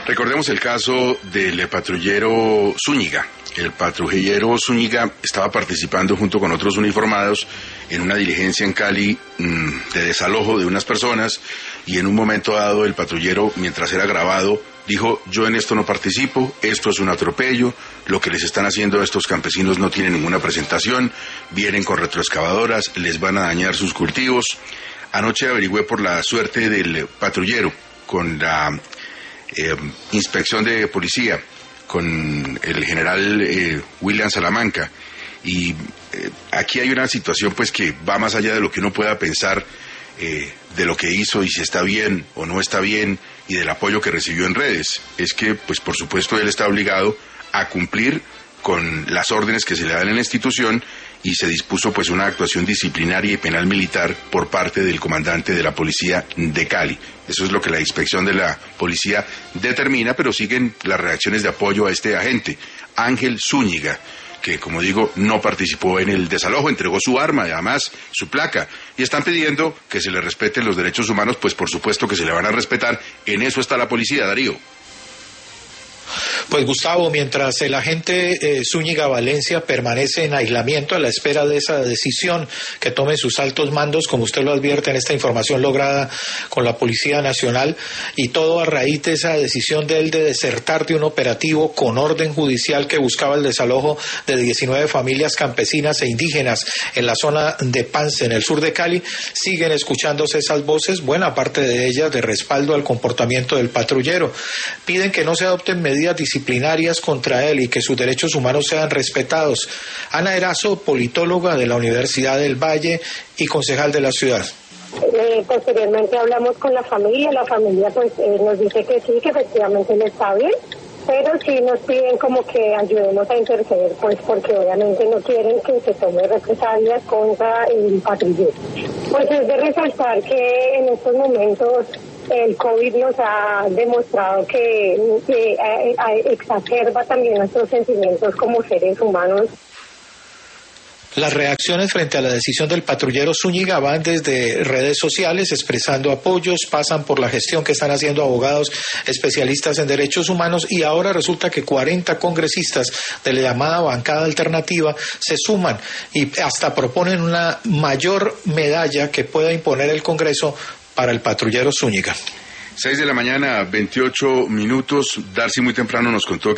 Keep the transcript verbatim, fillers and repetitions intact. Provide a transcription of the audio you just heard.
Recordemos el caso del patrullero Zúñiga. El patrullero Zúñiga estaba participando junto con otros uniformados en una diligencia en Cali mmm, de desalojo de unas personas, y en un momento dado el patrullero, mientras era grabado, dijo: yo en esto no participo, esto es un atropello, lo que les están haciendo a estos campesinos no tiene ninguna presentación, vienen con retroexcavadoras, les van a dañar sus cultivos. Anoche averigüé por la suerte del patrullero con la eh, inspección de policía, con el general eh, William Salamanca, y eh, aquí hay una situación pues que va más allá de lo que uno pueda pensar, eh, de lo que hizo y si está bien o no está bien, y del apoyo que recibió en redes. Es que pues por supuesto él está obligado a cumplir con las órdenes que se le dan en la institución, y se dispuso pues una actuación disciplinaria y penal militar por parte del comandante de la policía de Cali. Eso es lo que la inspección de la policía determina, pero siguen las reacciones de apoyo a este agente, Ángel Zúñiga, que, como digo, no participó en el desalojo, entregó su arma, además su placa, y están pidiendo que se le respeten los derechos humanos. Pues por supuesto que se le van a respetar, en eso está la policía, Darío. Pues Gustavo, mientras el agente eh, Zúñiga Valencia permanece en aislamiento a la espera de esa decisión que tomen sus altos mandos, como usted lo advierte en esta información lograda con la Policía Nacional, y todo a raíz de esa decisión de él de desertar de un operativo con orden judicial que buscaba el desalojo de diecinueve familias campesinas e indígenas en la zona de Pance, en el sur de Cali, siguen escuchándose esas voces, buena parte de ellas de respaldo al comportamiento del patrullero. Piden que no se adopten medidas disciplinarias contra él y que sus derechos humanos sean respetados. Ana Erazo, politóloga de la Universidad del Valle y concejal de la ciudad. Eh, posteriormente hablamos con la familia, la familia pues eh, nos dice que sí, que efectivamente le está bien, pero sí nos piden como que ayudemos a interceder, pues porque obviamente no quieren que se tome represalias contra el patrullero. Pues es de resaltar que en estos momentos el COVID nos ha demostrado que, que eh, exacerba también nuestros sentimientos como seres humanos. Las reacciones frente a la decisión del patrullero Zúñiga van desde redes sociales expresando apoyos, pasan por la gestión que están haciendo abogados especialistas en derechos humanos, y ahora resulta que cuarenta congresistas de la llamada bancada alternativa se suman y hasta proponen una mayor medalla que pueda imponer el Congreso para el patrullero Zúñiga. Seis de la mañana, veintiocho minutos. Darcy muy temprano nos contó que